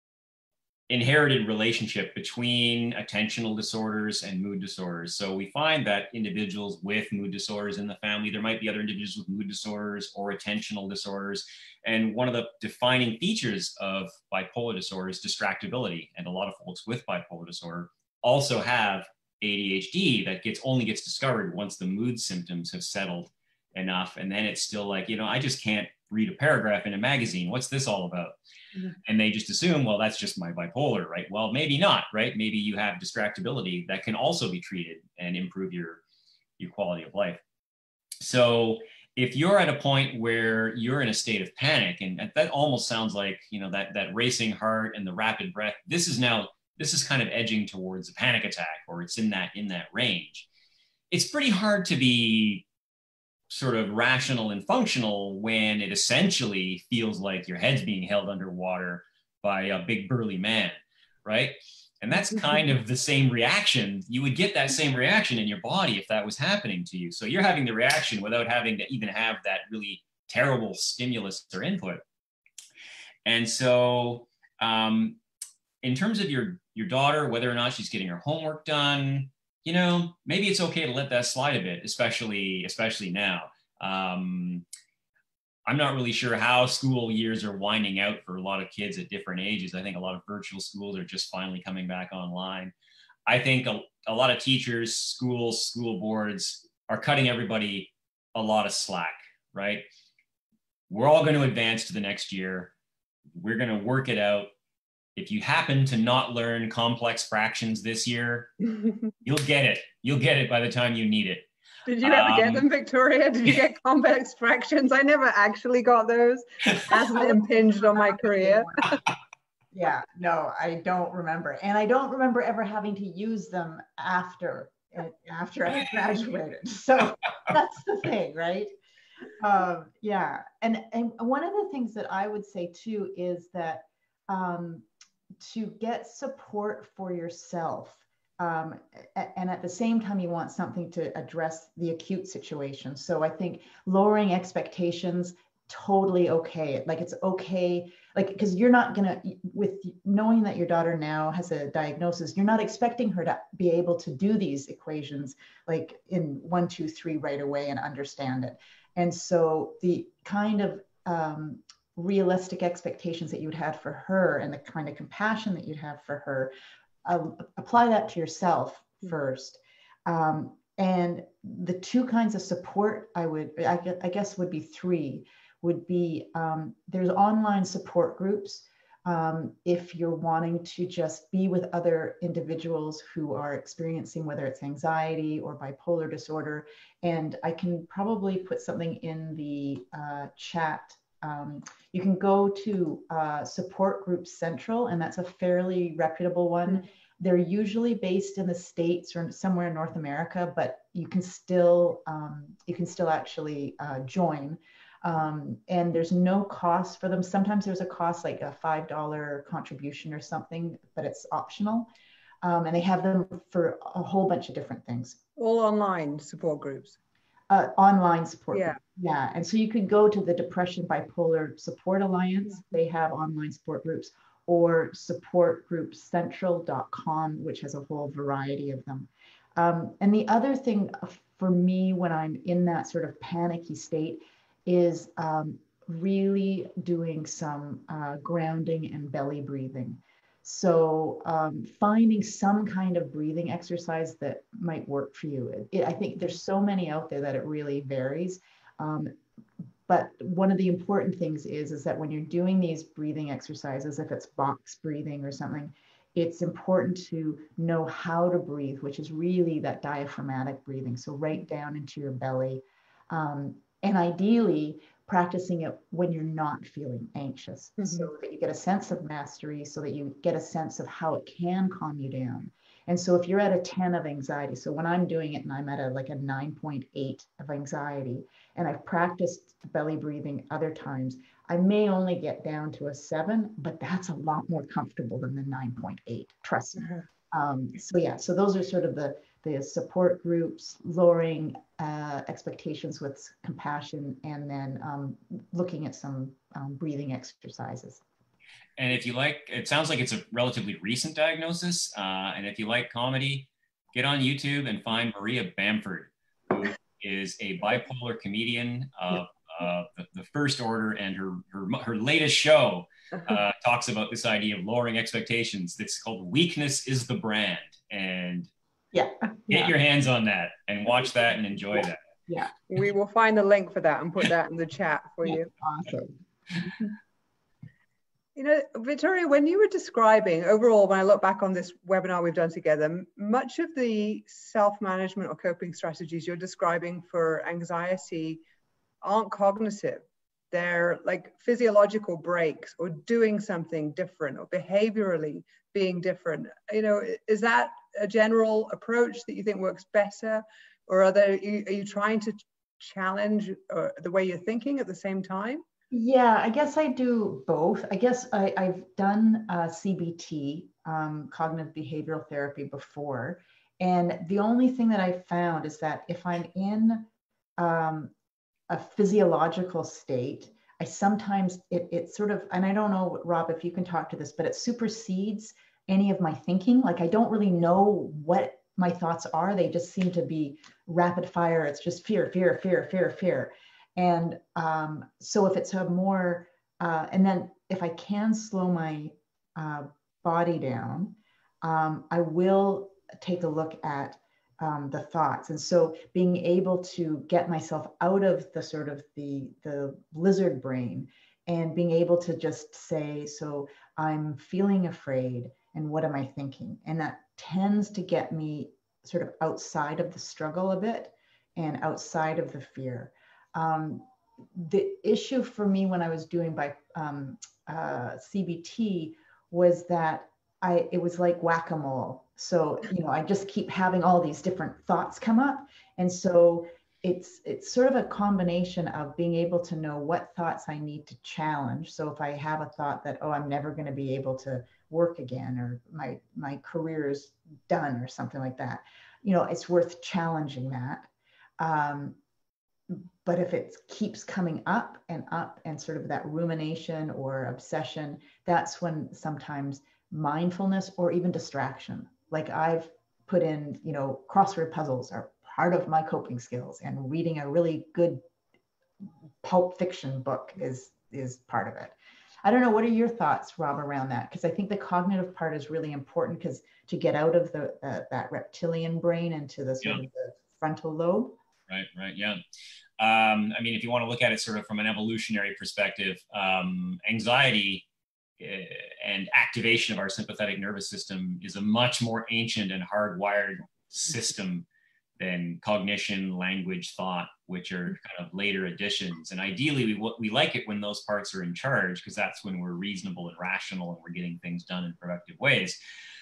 inherited relationship between attentional disorders and mood disorders. So we find that individuals with mood disorders in the family, there might be other individuals with mood disorders or attentional disorders. And one of the defining features of bipolar disorder is distractibility. And a lot of folks with bipolar disorder also have A D H D that gets only gets discovered once the mood symptoms have settled enough. And then it's still like, you know, I just can't read a paragraph in a magazine. What's this all about? Mm-hmm. And they just assume, well, that's just my bipolar, right? Well, maybe not, right? Maybe you have distractibility that can also be treated and improve your, your quality of life. So if you're at a point where you're in a state of panic, and that almost sounds like, you know, that, that racing heart and the rapid breath, this is now, this is kind of edging towards a panic attack, or it's in that, in that range. It's pretty hard to be sort of rational and functional when it essentially feels like your head's being held underwater by a big burly man, right? And that's kind of the same reaction. You would get that same reaction in your body if that was happening to you. So you're having the reaction without having to even have that really terrible stimulus or input. And so um, in terms of your, your daughter, whether or not she's getting her homework done, you know, maybe it's okay to let that slide a bit, especially, especially now. Um, I'm not really sure how school years are winding out for a lot of kids at different ages. I think a lot of virtual schools are just finally coming back online. I think a, a lot of teachers, schools, school boards are cutting everybody a lot of slack, right? We're all going to advance to the next year. We're going to work it out. If you happen to not learn complex fractions this year, you'll get it. You'll get it by the time you need it. Did you ever um, get them, Victoria? Did you get complex fractions? I never actually got those. Hasn't impinged on my career. Yeah, no, I don't remember. And I don't remember ever having to use them after, after I graduated. So that's the thing, right? Um, yeah. And, and one of the things that I would say too is that um, to get support for yourself, um, and at the same time, you want something to address the acute situation. So I think lowering expectations, totally okay. Like it's okay, like, because you're not gonna, with knowing that your daughter now has a diagnosis, you're not expecting her to be able to do these equations like in one, two, three right away and understand it. And so the kind of um, realistic expectations that you'd had for her and the kind of compassion that you'd have for her, uh, apply that to yourself first. Um, and the two kinds of support I would, I, I guess would be three, would be um, there's online support groups. Um, if you're wanting to just be with other individuals who are experiencing, whether it's anxiety or bipolar disorder. And I can probably put something in the uh, chat um, you can go to uh, Support Group Central, and that's a fairly reputable one. Mm-hmm. They're usually based in the States or somewhere in North America, but you can still um, you can still actually uh, join. Um, and there's no cost for them. Sometimes there's a cost, like a five dollar contribution or something, but it's optional. Um, and they have them for a whole bunch of different things. All online support groups. Uh, online support. Yeah. Group. Yeah. And so you could go to the Depression Bipolar Support Alliance. They have online support groups, or support group central dot com, which has a whole variety of them. Um, and the other thing for me when I'm in that sort of panicky state is um, really doing some uh, grounding and belly breathing. So um, finding some kind of breathing exercise that might work for you. It, it, I think there's so many out there that it really varies. Um, but one of the important things is, is that when you're doing these breathing exercises, if it's box breathing or something, it's important to know how to breathe, which is really that diaphragmatic breathing. So right down into your belly. Um, and ideally, practicing it when you're not feeling anxious, mm-hmm. so that you get a sense of mastery, so that you get a sense of how it can calm you down. And so if you're at a ten of anxiety, so when I'm doing it and I'm at a like a nine point eight of anxiety, and I've practiced belly breathing other times, I may only get down to a seven, but that's a lot more comfortable than the nine point eight, trust me. Mm-hmm. Um, so yeah, so those are sort of the, the support groups, lowering uh, expectations with compassion, and then um, looking at some um, breathing exercises. And if you like, it sounds like it's a relatively recent diagnosis. Uh, and if you like comedy, get on YouTube and find Maria Bamford, who is a bipolar comedian of uh, the, the first order, and her, her, her latest show uh, talks about this idea of lowering expectations. It's called Weakness is the Brand. And yeah, get yeah. your hands on that and watch that and enjoy yeah. that. Yeah. We will find the link for that and put that in the chat for yeah. you. Awesome. You know, Victoria, when you were describing overall, when I look back on this webinar we've done together, much of the self-management or coping strategies you're describing for anxiety aren't cognitive. They're like physiological breaks, or doing something different, or behaviorally being different. You know, is that a general approach that you think works better? Or are, there, are, you, are you trying to challenge uh, the way you're thinking at the same time? Yeah, I guess I do both. I guess I, I've done uh, C B T, um, cognitive behavioral therapy, before. And the only thing that I found is that if I'm in um, a physiological state, I sometimes, it, it sort of, and I don't know, Rob, if you can talk to this, but it supersedes any of my thinking. Like I don't really know what my thoughts are. They just seem to be rapid fire. It's just fear, fear, fear, fear, fear. And um, so if it's a more, uh, and then if I can slow my uh, body down, um, I will take a look at um, the thoughts. And so being able to get myself out of the sort of the, the lizard brain, and being able to just say, so I'm feeling afraid, and what am I thinking? And that tends to get me sort of outside of the struggle a bit and outside of the fear. Um, the issue for me when I was doing by um, uh, C B T was that I it was like whack-a-mole. So you know, I just keep having all these different thoughts come up, and so it's it's sort of a combination of being able to know what thoughts I need to challenge. So if I have a thought that, oh, I'm never going to be able to work again, or my my career is done, or something like that, you know, it's worth challenging that. Um, But if it keeps coming up and up, and sort of that rumination or obsession, that's when sometimes mindfulness or even distraction, like I've put in, you know, crossword puzzles are part of my coping skills, and reading a really good pulp fiction book is, is part of it. I don't know, what are your thoughts, Rob, around that? Because I think the cognitive part is really important, because to get out of the uh, that reptilian brain into the sort yeah. of the frontal lobe. Right, right, yeah. Um, I mean, if you want to look at it sort of from an evolutionary perspective, um, anxiety uh, and activation of our sympathetic nervous system is a much more ancient and hardwired system then cognition, language, thought, which are kind of later additions. And ideally, we, we like it when those parts are in charge, because that's when we're reasonable and rational and we're getting things done in productive ways.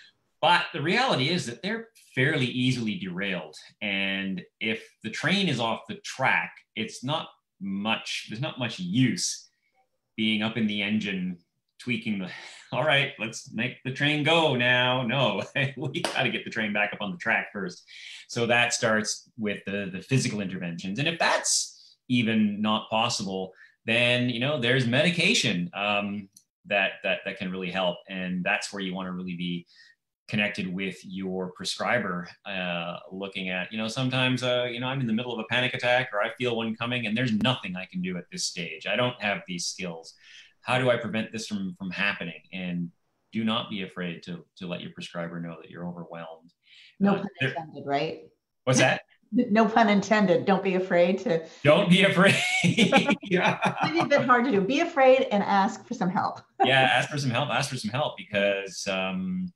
But the reality is that they're fairly easily derailed. And if the train is off the track, it's not much, there's not much use being up in the engine, tweaking the, all right, let's make the train go now. No, we got to get the train back up on the track first. So that starts with the, the physical interventions. And if that's even not possible, then, you know, there's medication um, that, that, that can really help. And that's where you want to really be connected with your prescriber, uh, looking at, you know, sometimes, uh, you know, I'm in the middle of a panic attack or I feel one coming and there's nothing I can do at this stage. I don't have these skills. How do I prevent this from, from happening? And do not be afraid to, to let your prescriber know that you're overwhelmed. No uh, pun intended, right? What's that? No pun intended. Don't be afraid to. Don't be afraid. Yeah. Maybe a bit hard to do. Be afraid and ask for some help. Yeah, ask for some help. Ask for some help because um,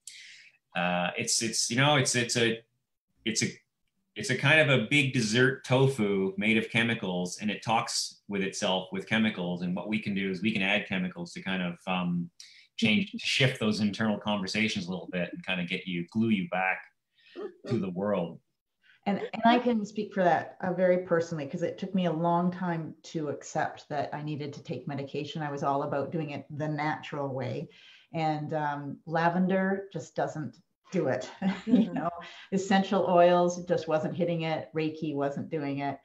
uh, it's it's you know it's it's a it's a it's a kind of a big dessert tofu made of chemicals, and it talks with itself with chemicals. And what we can do is we can add chemicals to kind of um, change, to shift those internal conversations a little bit and kind of get you, glue you back to the world. And, and I can speak for that uh, very personally, because it took me a long time to accept that I needed to take medication. I was all about doing it the natural way. And um, lavender just doesn't do it. You know, essential oils just wasn't hitting it. Reiki wasn't doing it.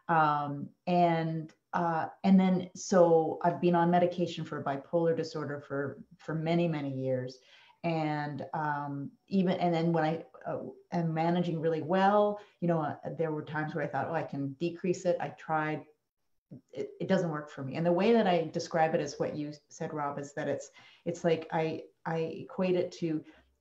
Um, and uh, and then, so I've been on medication for bipolar disorder for, for many, many years. And um, even, and then when I uh, am managing really well, you know, uh, there were times where I thought, oh, I can decrease it. I tried, it, it doesn't work for me. And the way that I describe it is what you said, Rob, is that it's, it's like, I, I equate it to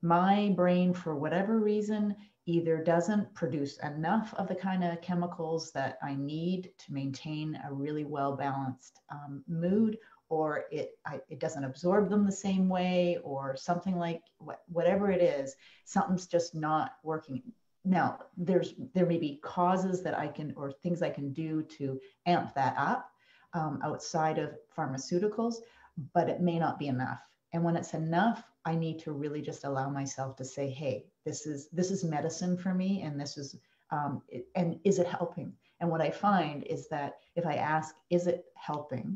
my brain, for whatever reason, either doesn't produce enough of the kind of chemicals that I need to maintain a really well-balanced um, mood, or it I, it doesn't absorb them the same way, or something like wh- whatever it is, something's just not working. Now, there's there may be causes that I can, or things I can do to amp that up um, outside of pharmaceuticals, but it may not be enough. And when it's enough, I need to really just allow myself to say, hey, this is this is medicine for me, and this is um, it, and is it helping? And what I find is that if I ask, is it helping?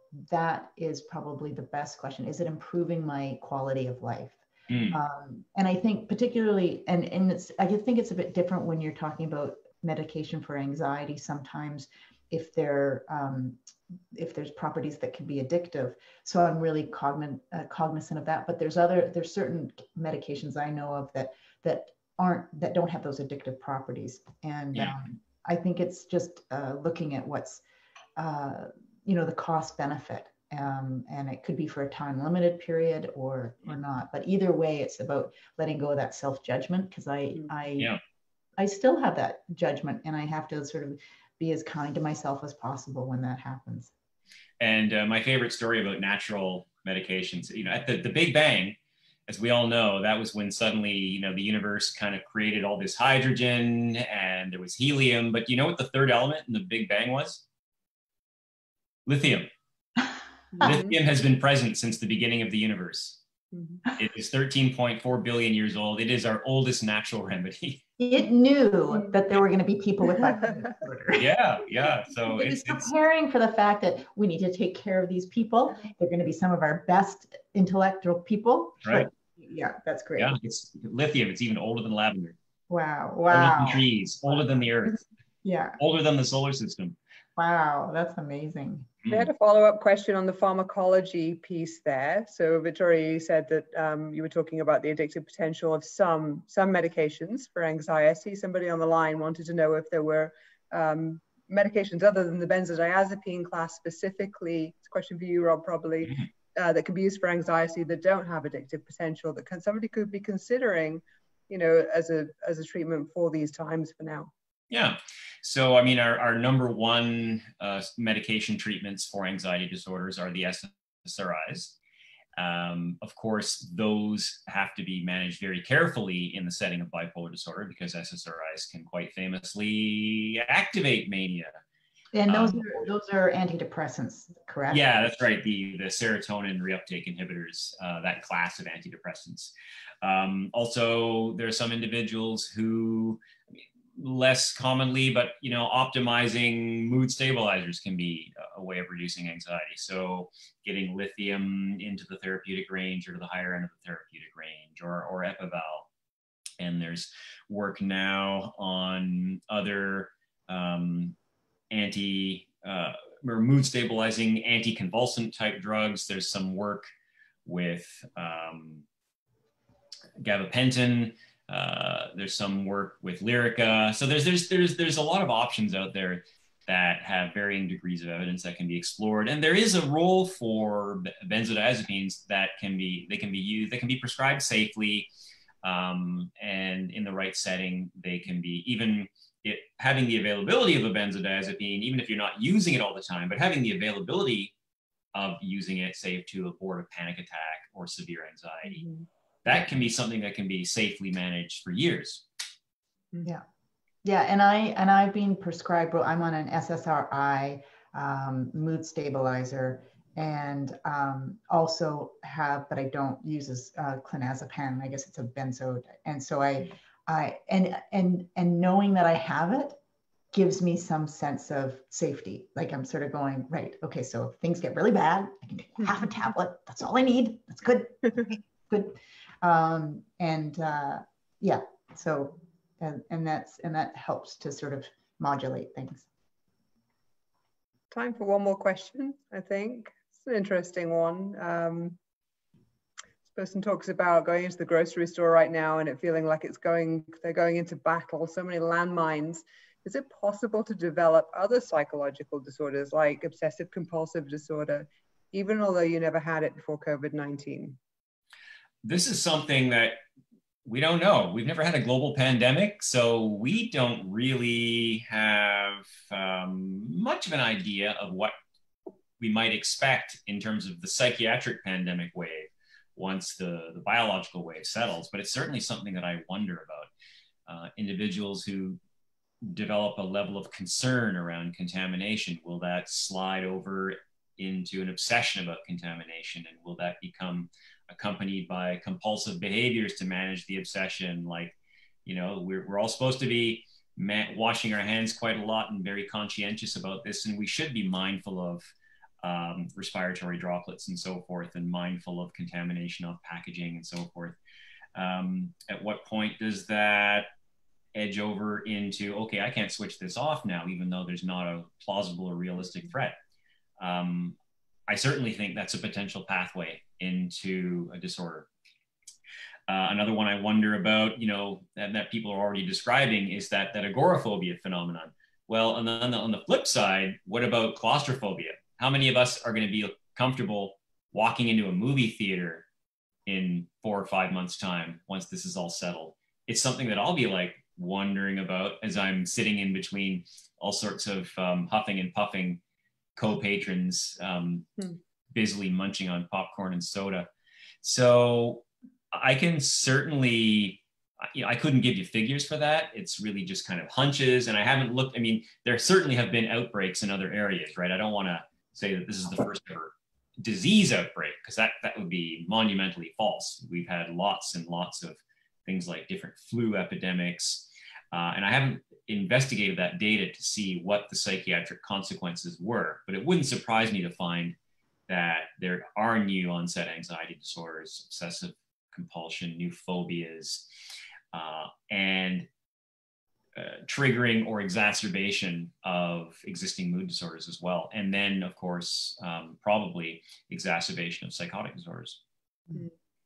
That is probably the best question. Is it improving my quality of life? Mm. Um, and I think particularly, and, and it's, I think it's a bit different when you're talking about medication for anxiety. Sometimes if they're, um, if there's properties that can be addictive. So I'm really cogn- uh, cognizant of that, but there's other, there's certain medications I know of that, that aren't, that don't have those addictive properties. And yeah. um, I think it's just uh, looking at what's, uh, you know, the cost benefit, um, and it could be for a time limited period or or not. But either way, it's about letting go of that self judgment, because I I yeah. I still have that judgment, and I have to sort of be as kind to myself as possible when that happens. And uh, my favorite story about natural medications, you know, at the, the Big Bang, as we all know, that was when suddenly, you know, the universe kind of created all this hydrogen and there was helium. But you know what the third element in the Big Bang was? Lithium. Lithium has been present since the beginning of the universe. Mm-hmm. It is thirteen point four billion years old. It is our oldest natural remedy. It knew that there were going to be people with bipolar disorder. Yeah, yeah. So it it's was preparing it's, for the fact that we need to take care of these people. They're going to be some of our best intellectual people. Right. Yeah, that's great. Yeah, it's lithium. It's even older than lavender. Wow. Wow. Older than trees. Older than the earth. Yeah. Older than the solar system. Wow, that's amazing. We had a follow-up question on the pharmacology piece there. So Victoria, you said that um, you were talking about the addictive potential of some some medications for anxiety. Somebody on the line wanted to know if there were um, medications other than the benzodiazepine class specifically. It's a question for you, Rob, probably, uh, that could be used for anxiety that don't have addictive potential, that can, somebody could be considering, you know, as a as a treatment for these times for now. Yeah. So, I mean, our, our number one uh, medication treatments for anxiety disorders are the S S R Is. Um, of course, those have to be managed very carefully in the setting of bipolar disorder because S S R Is can quite famously activate mania. And those um, are those are antidepressants, correct? Yeah, that's right. The the serotonin reuptake inhibitors, uh, that class of antidepressants. Um, also, there are some individuals who, less commonly, but you know, optimizing mood stabilizers can be a way of reducing anxiety. So, getting lithium into the therapeutic range or to the higher end of the therapeutic range, or or Epival. And there's work now on other um, anti uh, or mood stabilizing anticonvulsant type drugs. There's some work with um, gabapentin. Uh, there's some work with Lyrica. So there's there's there's there's a lot of options out there that have varying degrees of evidence that can be explored. And there is a role for benzodiazepines that can be they can be used. They can be prescribed safely, um, and in the right setting, they can be even. It, having the availability of a benzodiazepine, even if you're not using it all the time, but having the availability of using it, say, to abort a panic attack or severe anxiety, mm-hmm. that can be something that can be safely managed for years. Yeah, yeah, and I and I've been prescribed. I'm on an S S R I um, mood stabilizer, and um, also have, but I don't use as uh, clonazepam. I guess it's a benzo, and so I. I, and and and knowing that I have it gives me some sense of safety. Like I'm sort of going, right, okay, so if things get really bad, I can take half a tablet. That's all I need. That's good. Good. Um, and uh, yeah, so and, and that's and that helps to sort of modulate things. Time for one more question, I think. It's an interesting one. Um, person talks about going into the grocery store right now and it feeling like it's going, they're going into battle, so many landmines. Is it possible to develop other psychological disorders like obsessive compulsive disorder, even although you never had it before COVID nineteen? This is something that we don't know. We've never had a global pandemic, so we don't really have um, much of an idea of what we might expect in terms of the psychiatric pandemic wave once the, the biological wave settles. But it's certainly something that I wonder about. Uh, individuals who develop a level of concern around contamination, will that slide over into an obsession about contamination? And will that become accompanied by compulsive behaviors to manage the obsession? Like, you know, we're, we're all supposed to be washing our hands quite a lot and very conscientious about this. And we should be mindful of um, respiratory droplets and so forth, and mindful of contamination of packaging and so forth. Um, at what point does that edge over into, okay, I can't switch this off now, even though there's not a plausible or realistic threat? Um, I certainly think that's a potential pathway into a disorder. Uh, another one I wonder about, you know, that, that people are already describing is that, that agoraphobia phenomenon. Well, and then on the, on the flip side, what about claustrophobia? How many of us are going to be comfortable walking into a movie theater in four or five months' time once this is all settled? It's something that I'll be like wondering about as I'm sitting in between all sorts of um, huffing and puffing co-patrons, um, hmm. busily munching on popcorn and soda. So I can certainly, you know, I couldn't give you figures for that. It's really just kind of hunches. And I haven't looked, I mean, there certainly have been outbreaks in other areas, right? I don't want to say that this is the first ever disease outbreak, because that, that would be monumentally false. We've had lots and lots of things like different flu epidemics. Uh, and I haven't investigated that data to see what the psychiatric consequences were, but it wouldn't surprise me to find that there are new onset anxiety disorders, obsessive compulsion, new phobias, uh, and uh, triggering or exacerbation of existing mood disorders as well. And then, of course, um, probably exacerbation of psychotic disorders. Mm-hmm.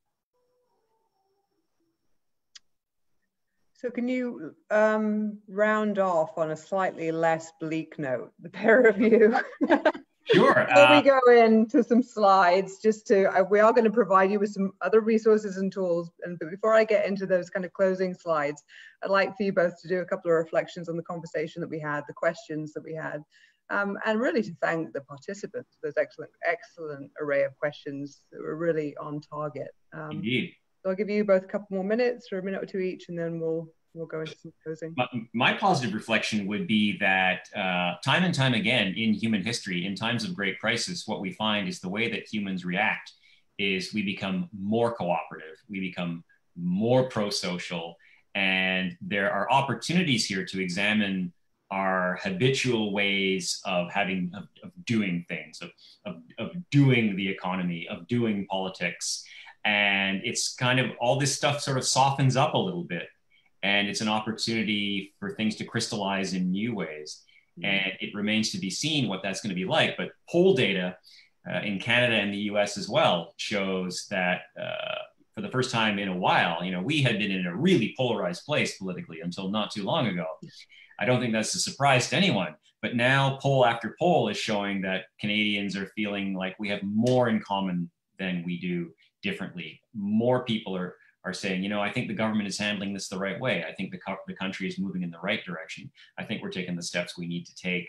So can you um, round off on a slightly less bleak note, the pair of you? Sure. Before uh, we go into some slides, just to, uh, we are going to provide you with some other resources and tools. And but before I get into those kind of closing slides, I'd like for you both to do a couple of reflections on the conversation that we had, the questions that we had. um, and really to thank the participants. There's excellent, excellent array of questions that were really on target. Um, Indeed. So I'll give you both a couple more minutes, or a minute or two each, and then we'll we'll go into some closing. My, my positive reflection would be that uh, time and time again in human history, in times of great crisis, what we find is the way that humans react is we become more cooperative, we become more pro-social, and there are opportunities here to examine our habitual ways of having, of, of doing things, of, of, of doing the economy, of doing politics. And it's kind of, all this stuff sort of softens up a little bit. And it's an opportunity for things to crystallize in new ways. Mm-hmm. And it remains to be seen what that's going to be like. But poll data uh, in Canada and the U S as well shows that uh, for the first time in a while, you know, we had been in a really polarized place politically until not too long ago. I don't think that's a surprise to anyone. But now poll after poll is showing that Canadians are feeling like we have more in common than we do differently. More people are are saying, you know, I think the government is handling this the right way. I think the, co- the country is moving in the right direction. I think we're taking the steps we need to take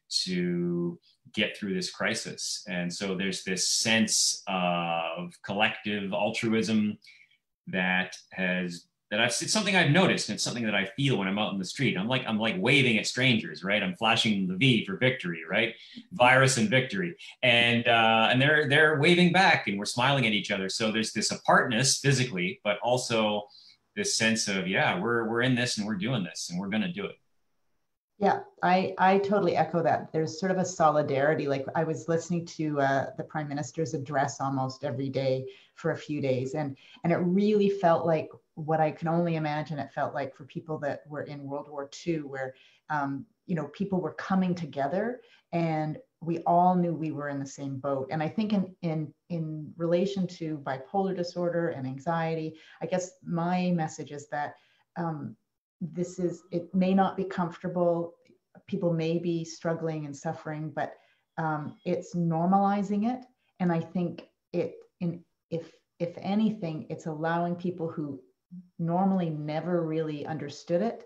to get through this crisis. And so there's this sense of collective altruism that has, that I've, it's something I've noticed, and it's something that I feel when I'm out in the street. I'm like, I'm like waving at strangers, right? I'm flashing the V for victory, right? Virus and victory. And uh, and they're they're waving back, and we're smiling at each other. So there's this apartness physically, but also this sense of, yeah, we're we're in this and we're doing this and we're gonna do it. Yeah, I, I totally echo that. There's sort of a solidarity. Like I was listening to uh, the Prime Minister's address almost every day for a few days. And, and it really felt like what I can only imagine it felt like for people that were in World War Two, where, um, you know, people were coming together and we all knew we were in the same boat. And I think in, in, in relation to bipolar disorder and anxiety, I guess my message is that um, this is, it may not be comfortable. People may be struggling and suffering, but um, it's normalizing it. And I think it, in, if, if anything, it's allowing people who normally never really understood it,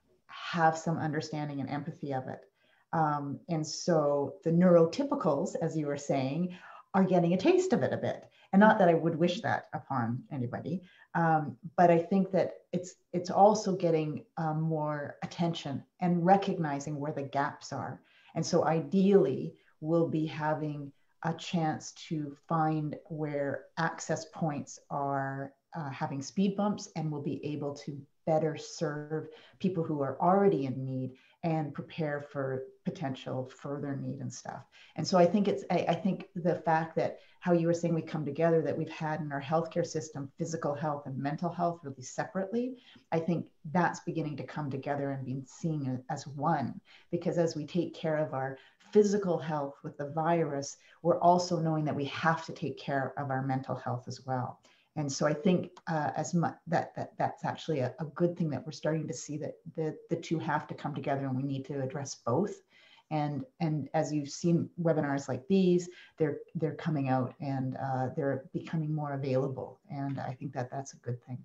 have some understanding and empathy of it. Um, and so the neurotypicals, as you were saying, are getting a taste of it a bit. And not that I would wish that upon anybody, um, but I think that it's it's also getting um, more attention and recognizing where the gaps are. And so ideally, we'll be having a chance to find where access points are uh, having speed bumps, and we'll be able to better serve people who are already in need and prepare for potential further need and stuff. And so I think it's, I, I think the fact that how you were saying we come together, that we've had in our healthcare system, physical health and mental health really separately, I think that's beginning to come together and being seen as one. Because as we take care of our physical health with the virus, we're also knowing that we have to take care of our mental health as well. And so I think uh, as much that, that that's actually a, a good thing that we're starting to see, that the, the two have to come together and we need to address both. And, and as you've seen webinars like these, they're, they're coming out and uh, they're becoming more available. And I think that that's a good thing.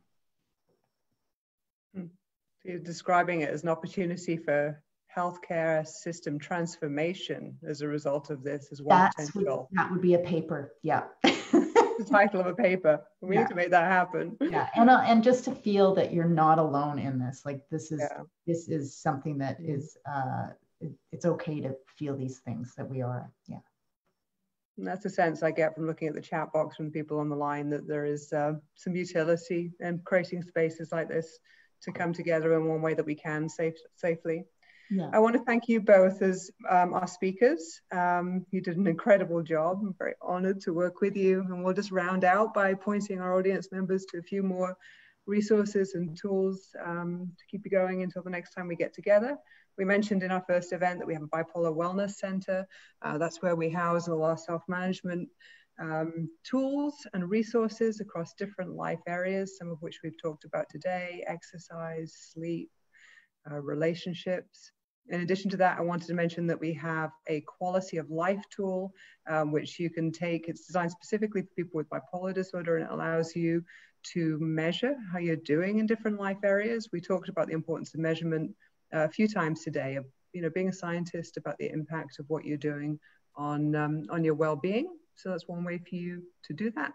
So you're describing it as an opportunity for healthcare system transformation as a result of this as one That's potential. Would, that would be a paper, yeah. The title of a paper. We yeah. need to make that happen. Yeah, and uh, and just to feel that you're not alone in this. Like this is yeah. this is something that is uh, it, it's okay to feel these things that we are. Yeah. And that's a sense I get from looking at the chat box from people on the line, that there is uh, some utility in creating spaces like this to come together in one way that we can safe, safely. Yeah. I want to thank you both as um, our speakers. Um, you did an incredible job. I'm very honored to work with you. And we'll just round out by pointing our audience members to a few more resources and tools um, to keep you going until the next time we get together. We mentioned in our first event that we have a bipolar wellness center. Uh, that's where we house all our self-management um, tools and resources across different life areas, some of which we've talked about today: exercise, sleep, uh, relationships. In addition to that, I wanted to mention that we have a quality of life tool, um, which you can take. It's designed specifically for people with bipolar disorder, and it allows you to measure how you're doing in different life areas. We talked about the importance of measurement uh, a few times today, of you know, being a scientist, about the impact of what you're doing on, um, on your well-being. So that's one way for you to do that.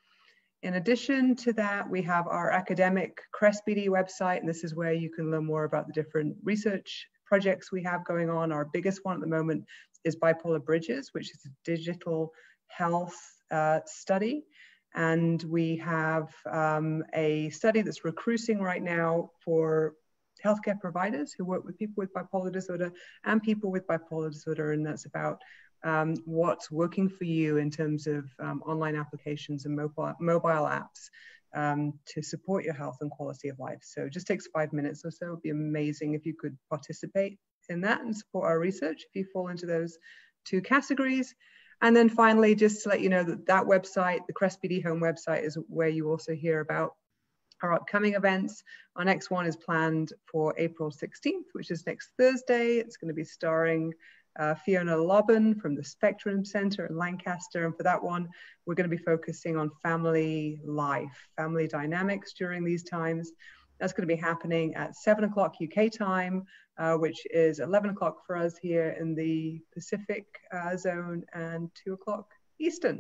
In addition to that, we have our academic CREST B D website, and this is where you can learn more about the different research projects we have going on. Our biggest one at the moment is Bipolar Bridges, which is a digital health uh, study. And we have um, a study that's recruiting right now for healthcare providers who work with people with bipolar disorder and people with bipolar disorder. And that's about um, what's working for you in terms of um, online applications and mobile, mobile apps um, to support your health and quality of life. So it just takes five minutes or so. It'd be amazing if you could participate in that and support our research if you fall into those two categories. And then finally, just to let you know that that website, the CREST B D Home website, is where you also hear about our upcoming events. Our next one is planned for April sixteenth, which is next Thursday. It's going to be starring uh, Fiona Lobban from the Spectrum Center in Lancaster. And for that one, we're going to be focusing on family life, family dynamics during these times. That's going to be happening at seven o'clock U K time, uh, which is eleven o'clock for us here in the Pacific uh, zone and two o'clock Eastern.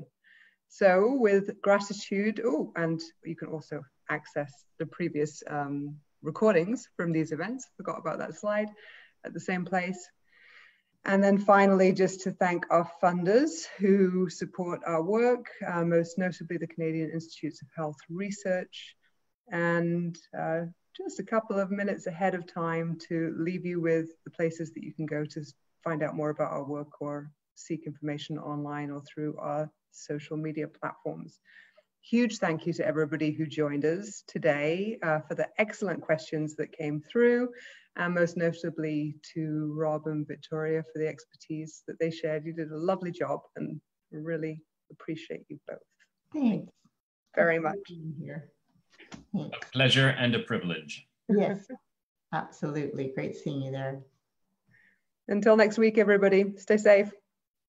So with gratitude, oh, and you can also access the previous um, recordings from these events. Forgot about that slide at the same place. And then finally, just to thank our funders who support our work, uh, most notably the Canadian Institutes of Health Research. And uh, just a couple of minutes ahead of time to leave you with the places that you can go to find out more about our work or seek information online or through our social media platforms. Huge thank you to everybody who joined us today uh, for the excellent questions that came through, and most notably to Rob and Victoria for the expertise that they shared. You did a lovely job and really appreciate you both. Thanks very much. Here. A pleasure and a privilege. Yes, absolutely. Great seeing you there. Until next week, everybody, stay safe.